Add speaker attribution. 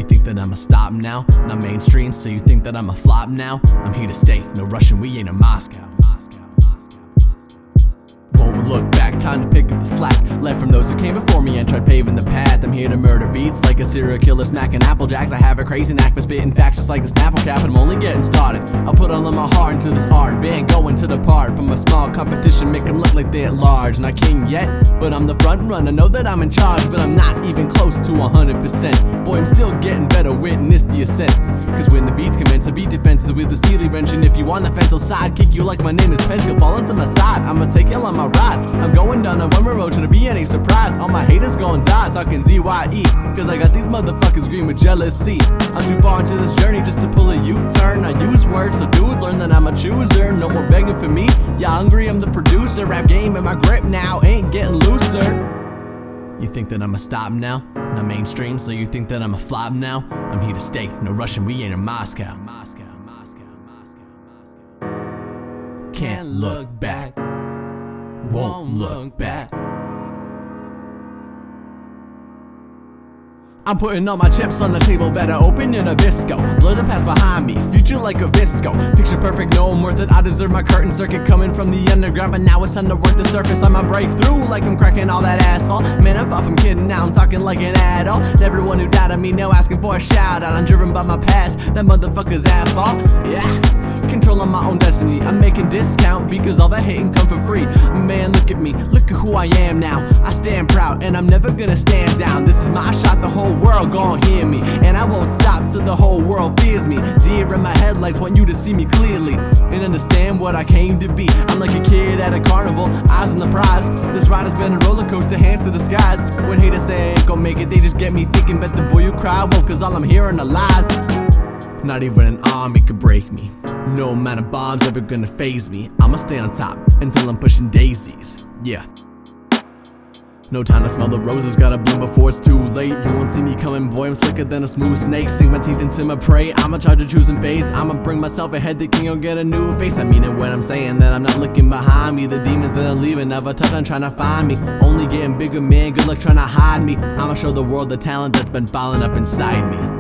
Speaker 1: You think that I'ma stop now? Not mainstream, so you think that I'm a flop now? I'm here to stay, no Russian, we ain't in Moscow. Won't look back, time to pick up the slack. Left from those who came before me and tried paving the path. I'm here to murder beats like a serial killer smacking apple jacks. I have a crazy knack for spitting facts just like a Snapple cap, and I'm only getting started. I'll put all of my heart into this art. Van going to depart from a small competition, make them look like they're at large. Not king yet, but I'm the front runner. Know that I'm in charge, but I'm not even close to 100%. Boy, I'm still getting better, witness the ascent. Cause when the beats commence, I beat defenses with a steely wrench. And if you on the fence, I'll sidekick you like my name is Pence. You'll fall into my side, I'ma take you on my ride. I'm going down on one remote, trying to be any surprise. All my haters gon' die, talking DYE. Cause I got these motherfuckers green with jealousy. I'm too far into this journey just to pull a U-turn. I use words so dudes learn that I'm a chooser. No more begging for me, yeah, hungry, I'm the producer. Rap game in my grip now, ain't getting looser. You think that I'ma stop now? Not mainstream, so you think that I'm a flop now? I'm here to stay, no Russian, we ain't in Moscow. Can't look back, won't look back. I'm putting all my chips on the table, better open your Nabisco. Blur the past behind me, future like a Visco. Picture perfect, no I'm worth it, I deserve my curtain circuit coming from the underground. But now it's time to work the surface, I'ma break through like I'm cracking all that asphalt. Man, I'm far from kidding, now I'm talking like an adult. And everyone who doubted me now asking for a shout out. I'm driven by my past, that motherfucker's at fault. Yeah, controlling my own destiny, I'm making discount because all that hating come for free. Man, look at me, look at who I am now. I stand proud and I'm never gonna stand down. This is my shot, the whole world gon' hear me, and I won't stop till the whole world fears me. Deer in my headlights want you to see me clearly and understand what I came to be. I'm like a kid at a carnival, eyes on the prize. This ride has been a roller coaster, hands to the skies. When haters say I ain't gon' make it, they just get me thinking, bet the boy you cry won't, cause all I'm hearing are lies. Not even an army could break me, no amount of bombs ever gonna phase me. I'ma stay on top until I'm pushing daisies, yeah. No time to smell the roses, gotta bloom before it's too late. You won't see me coming, boy, I'm slicker than a smooth snake. Sink my teeth into my prey, I'm a charge of choosing fades. I'ma bring myself ahead, the king will get a new face. I mean it when I'm saying that I'm not looking behind me. The demons that I'm leaving never touch on trying to find me. Only getting bigger, man, good luck trying to hide me. I'ma show the world the talent that's been piling up inside me.